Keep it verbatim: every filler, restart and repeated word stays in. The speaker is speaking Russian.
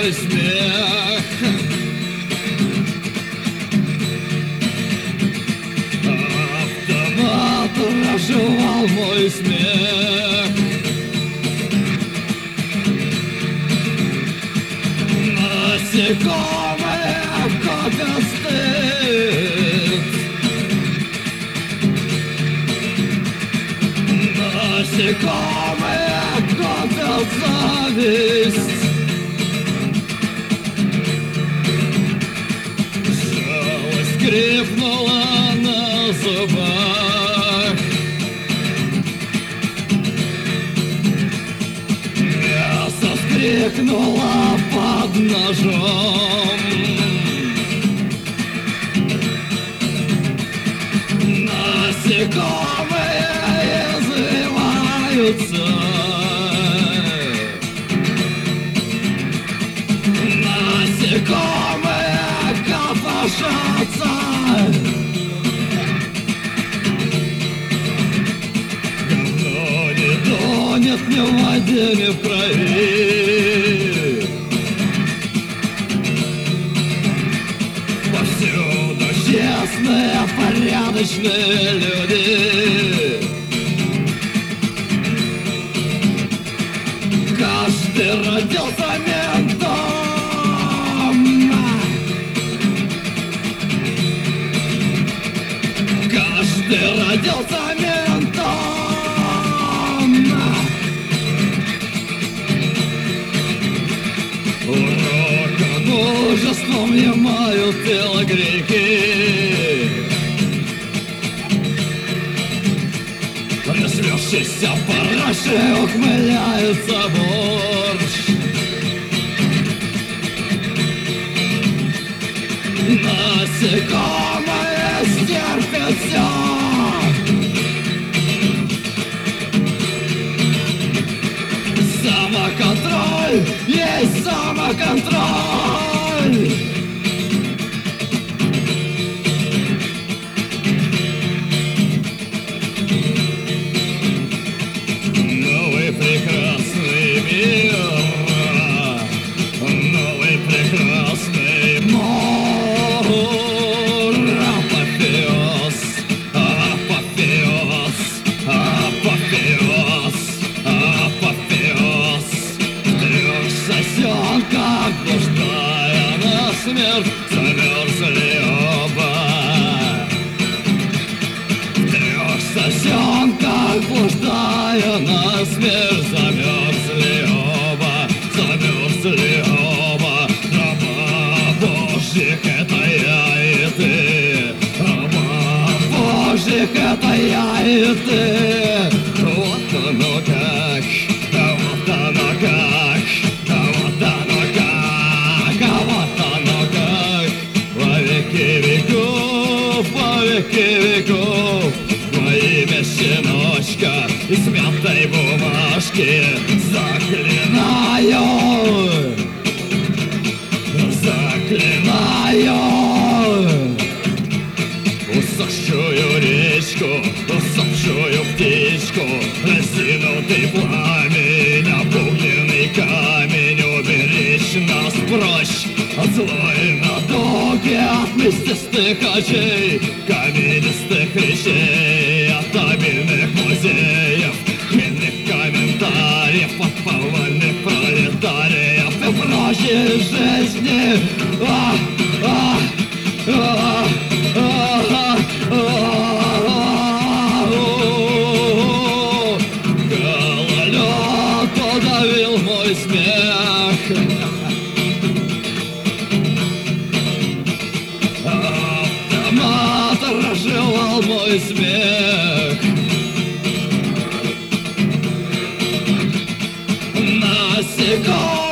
мой смех. Автомат разжевал мой смех. Насекомые копят стыд. Насекомые копят зависть. Жалость скрипнула на зубах. Мясо вскрикнуло под ножом. Насекомые извиваются. Насекомые копошатся. Говно не тонет ни в воде, ни в крови. Повсюду честные, порядочные люди. Каждый родился ментом. Каждый родился ментом. Уроком мужеством ямают телогрейки. Развёршийся параши ухмыляется борщ. Насекомые стерпят всё. Самоконтроль есть самоконтроль. Новый прекрасный мир. Новый прекрасный мир. Апофеоз, апофеоз, апофеоз, апофеоз. В трех сосенках, блуждая на смерть, замерзли оба. В трех сосенках, блуждая на смерть, замерзли оба, замерзли оба. Раба Божьих — это я и ты. Раба Божьих — это я и ты. Вот оно как, вот оно как, вот оно как, вот оно как. Во веки веков, во веки веков. Во имя щеночка из смятой бумажки заклинаю, заклинаю. Усохшую речку, усохшую птичку, разинутый пламень, обугленный камень. Уберечь нас прочь от злой надуги, от мясистых очей, каменистых речей, от обильных музеев, хмельных комментариев, от повальных пролетариев и прочей жизни. А, а, а, а, а, гололед подавил мой смех. Автомат разжевал мой смех. Насекомые